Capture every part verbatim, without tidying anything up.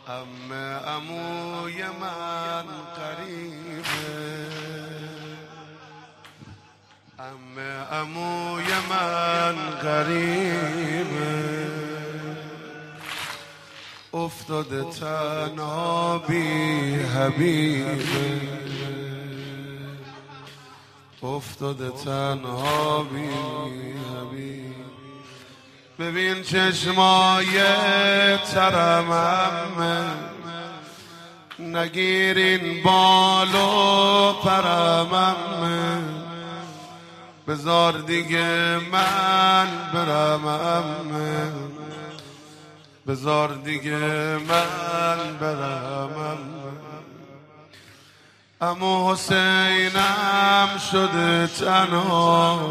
ام عموی من قریبه، ام عموی من غریبه، افتاده تنها بی حبیبه، افتاده تنها بی حبیبه. ببین چشمای ترممه، نگیرین بالو پرممه، بذار دیگه من برم امه، بذار دیگه من برم امه. عمو حسینم شده تنها،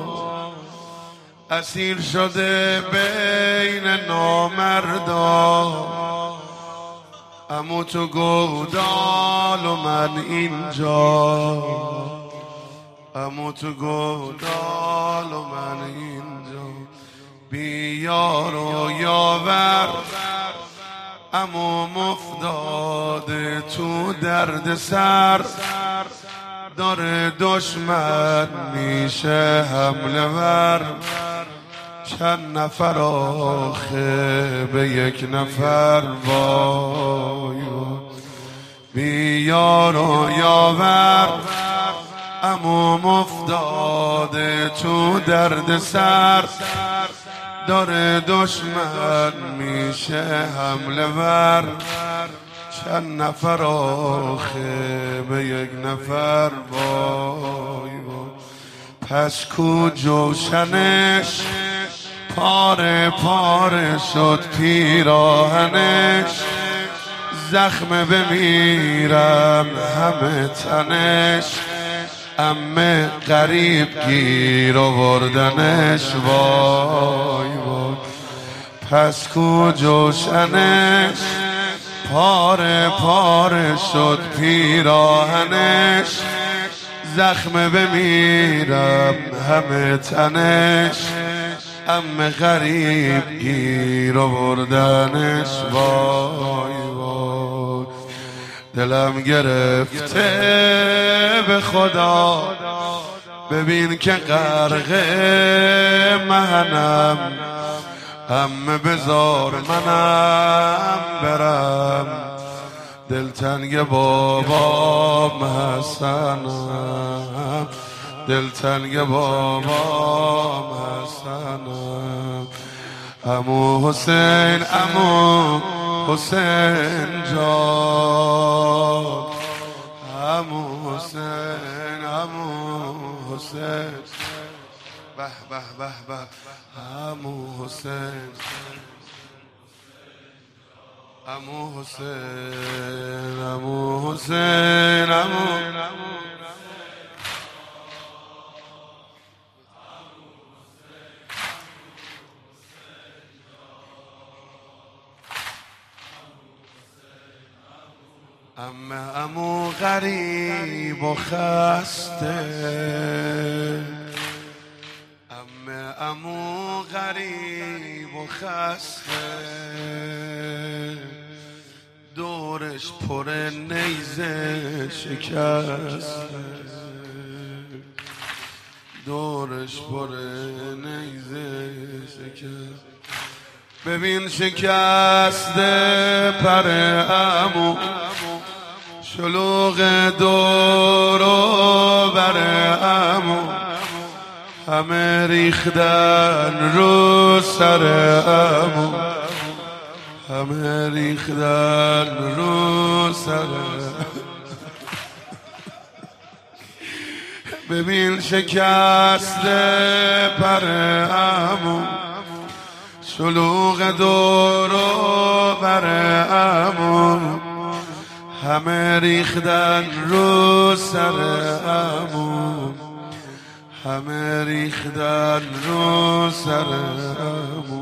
اسیر شده بین نامردا، عمو تو گودال و من اینجا، عمو تو گودال و من اینجا، بی یار و یاور عمو مفتاده تو درد سر، داره دشمن میشه حمله ور، چند نفر آخه به یک نفر، وای بی یار و یاور عمو مفتاده تو درد سر، داره دشمن میشه حمله ور، چند نفر آخه به یک نفر، وای وای. پس کو جوشنش پاره پاره شد پیراهنش، زخم بمیرم همه تنش، عمه غریب گیر آوردنش، وای وای. پس کو جوشنش پاره پاره شد پیراهنش، زخم بمیرم همه تنش، عمه غریب گیر آوردنش، وای وای. دلم گرفته به خدا، ببین که غرق منم، عمه بذار منم برم، دلتنگ بابام حسنم، دلتنگ بابام حسنم. عمو حسین عمو حسین جان، عمو حسین عمو حسین، به به به به عمو حسین، عمو حسین عمو حسین عمو ام عمو غریب و خسته، ام عمو غریب و خسته، دورش پر نیزه شکسته، دورش پر نیزه شکسته. ببین شکسته پر عمو، شلوغ دور و بر عمو، همه ریختن رو سر عمو، همه ریختن رو سر. ببین شکسته پر عمو، شلوغ دور و بر عمو، همه ریختن رو سر عمو، همه ریختن رو سر عمو.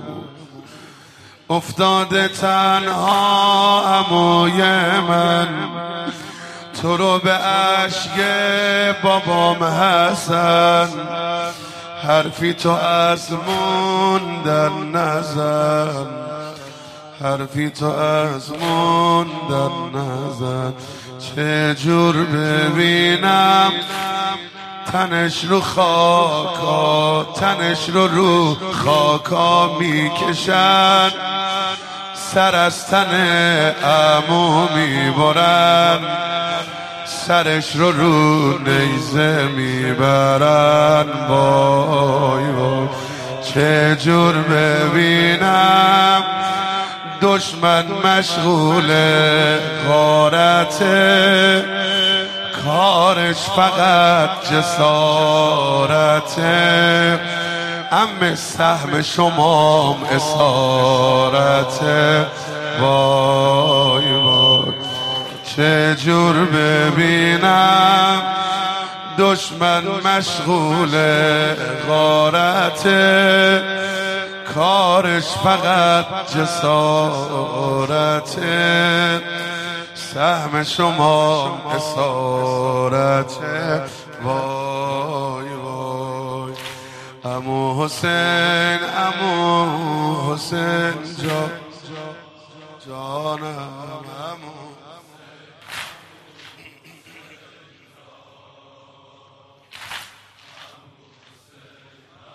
افتاده تنها عموی من، تو رو به اشک بابام حسن، حرفی تو از موندن نزن، حرفی تو از موندن در نظر چه جور ببینم تنش رو خاکا تنش رو رو خاکا میکشن سر از تن عمو میبرن سرش رو رو نیزه میبرن وای وای چه جور ببینم دشمن مشغول غارته کارش فقط جسارته ام سهم شمام اسارته وای وای چه جور ببینم دشمن مشغول غارته کارش فقط جسارته سهم شما اسارته وای وای عمو حسین عمو حسین جا جانم عمو